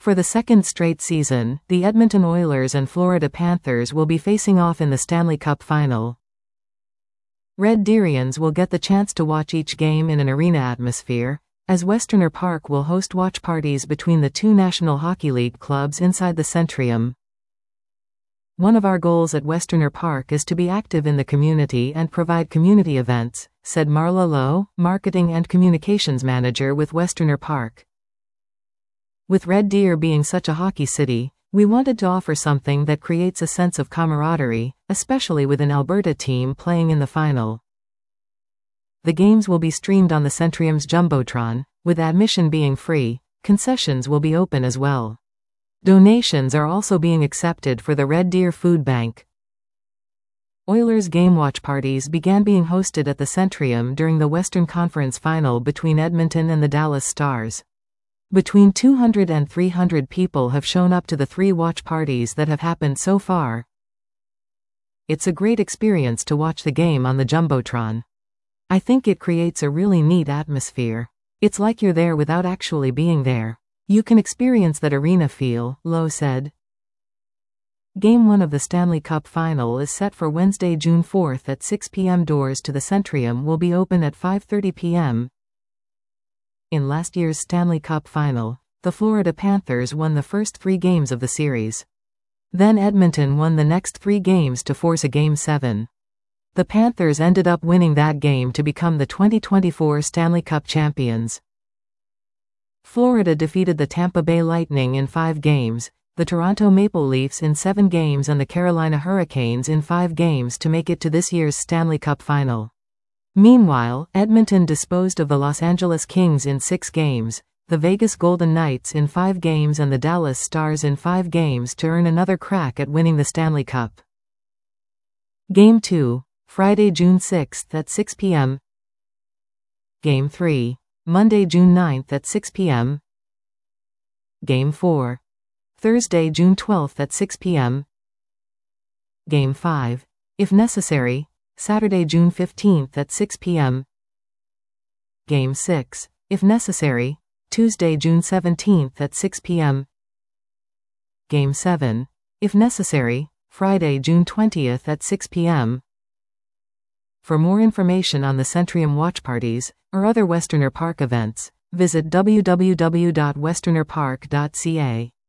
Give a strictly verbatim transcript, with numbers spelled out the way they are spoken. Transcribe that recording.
For the second straight season, the Edmonton Oilers and Florida Panthers will be facing off in the Stanley Cup Final. Red Deerians will get the chance to watch each game in an arena atmosphere, as Westerner Park will host watch parties between the two National Hockey League clubs inside the Centrium. One of our goals at Westerner Park is to be active in the community and provide community events, said Marla Lowe, Marketing and Communications Manager with Westerner Park. With Red Deer being such a hockey city, we wanted to offer something that creates a sense of camaraderie, especially with an Alberta team playing in the final. The games will be streamed on the Centrium's Jumbotron, with admission being free. Concessions will be open as well. Donations are also being accepted for the Red Deer Food Bank. Oilers game watch parties began being hosted at the Centrium during the Western Conference Final between Edmonton and the Dallas Stars. Between two hundred and three hundred people have shown up to the three watch parties that have happened so far. It's a great experience to watch the game on the Jumbotron. I think it creates a really neat atmosphere. It's like you're there without actually being there. You can experience that arena feel, Lowe said. Game one of the Stanley Cup Final is set for Wednesday, June fourth at six p m Doors to the Centrium will be open at five thirty p m In last year's Stanley Cup Final, the Florida Panthers won the first three games of the series. Then Edmonton won the next three games to force a Game seven. The Panthers ended up winning that game to become the twenty twenty-four Stanley Cup champions. Florida defeated the Tampa Bay Lightning in five games, the Toronto Maple Leafs in seven games and the Carolina Hurricanes in five games to make it to this year's Stanley Cup Final. Meanwhile, Edmonton disposed of the Los Angeles Kings in six games, the Vegas Golden Knights in five games and the Dallas Stars in five games to earn another crack at winning the Stanley Cup. Game two, Friday, June sixth at six p m Game three, Monday, June ninth at six p m Game four, Thursday, June twelfth at six p m Game five, if necessary, Saturday, June fifteenth at six p m Game six, if necessary, Tuesday, June seventeenth at six p m Game seven, if necessary, Friday, June twentieth at six p m For more information on the Centrium watch parties, or other Westerner Park events, visit w w w dot westerner park dot c a.